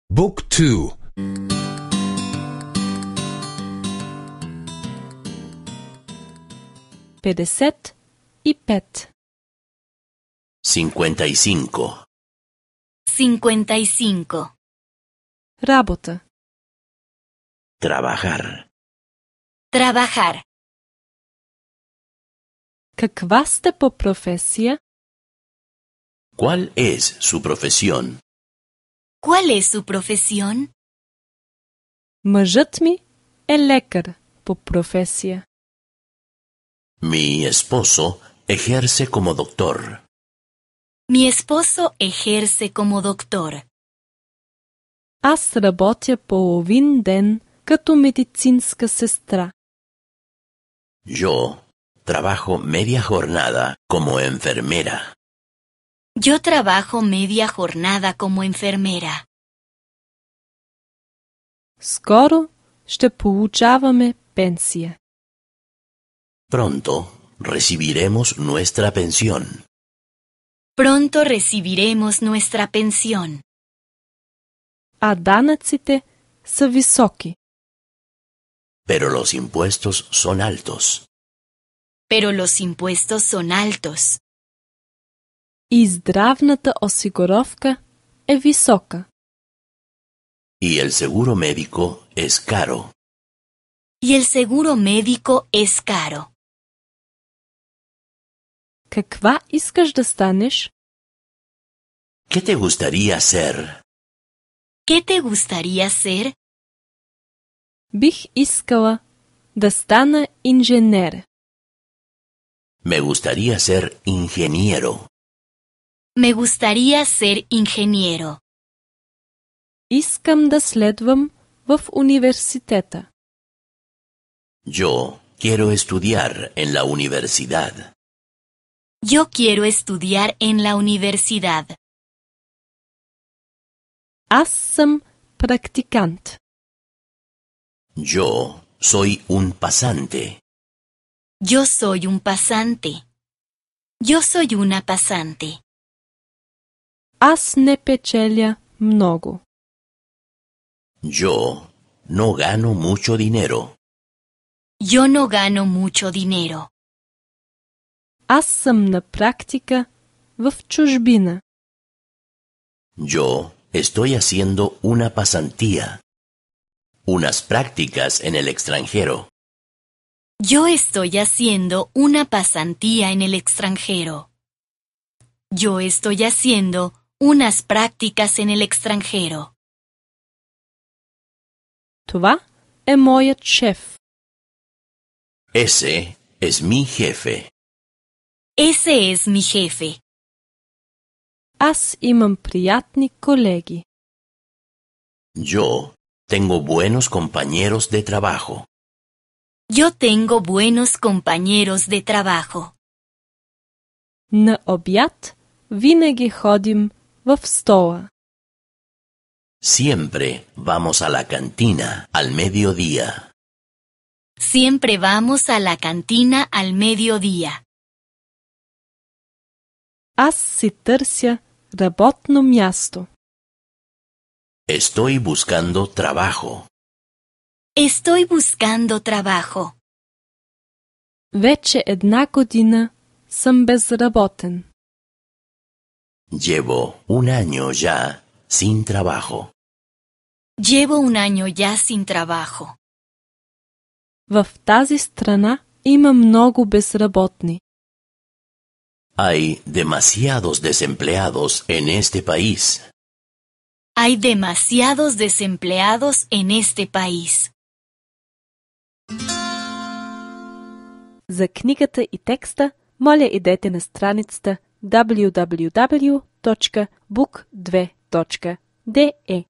Book 2. 55. 55. 55. Работа. Trabajar. Trabajar. Каква сте по професия? ¿Cuál es su profesión? ¿Cuál es su profesión? Мъжът ми е лекар по професия. Mi esposo ejerce como doctor. Mi esposo ejerce como doctor. Аз работя половин ден като медицинска сестра. Yo trabajo media jornada como enfermera. Yo trabajo media jornada como enfermera. Скоро ще получаваме пенсия. Pronto recibiremos nuestra pensión. Pronto recibiremos nuestra pensión. А данъците са високи. Pero los impuestos son altos. Pero los impuestos son altos. И здравната осигуровка е висока. Y el seguro médico es caro. Y el seguro médico es caro. Каква искаш да станеш? ¿Qué te gustaría ser? ¿Qué te gustaría ser? Бих искала да стана инженер. Me gustaría ser ingeniero. Me gustaría ser ingeniero. Искам да следвам в университета. Yo quiero estudiar en la universidad. Yo quiero estudiar en la universidad. Аз съм практикант. Yo soy un pasante. Yo soy un pasante. Yo soy una pasante. Аз не печеля много. Yo no gano mucho dinero. Yo no gano mucho dinero. Аз съм на практика в чужбина. Yo estoy haciendo una pasantía. Unas prácticas en el extranjero. Yo estoy haciendo una pasantía en el extranjero. Yo estoy haciendo unas prácticas en el extranjero. Това е моят шеф. Ese es mi jefe. Ese es mi jefe. Аз имам приятни колеги. Yo tengo buenos compañeros de trabajo. Yo tengo buenos compañeros de trabajo. На обяд винаги ходим в стола. Siempre vamos a la cantina al mediodía. Siempre vamos a la cantina al mediodía. Аз си търся работно място. Estoy buscando trabajo. Estoy buscando trabajo. Вече една година съм безработен. Llevo un año ya sin trabajo. Llevo un año ya sin trabajo. В тази страна има много безработни. Hay demasiados desempleados en este país. Hay demasiados desempleados en este país. За книгата и текста, моля идете на страницата www.book2.de.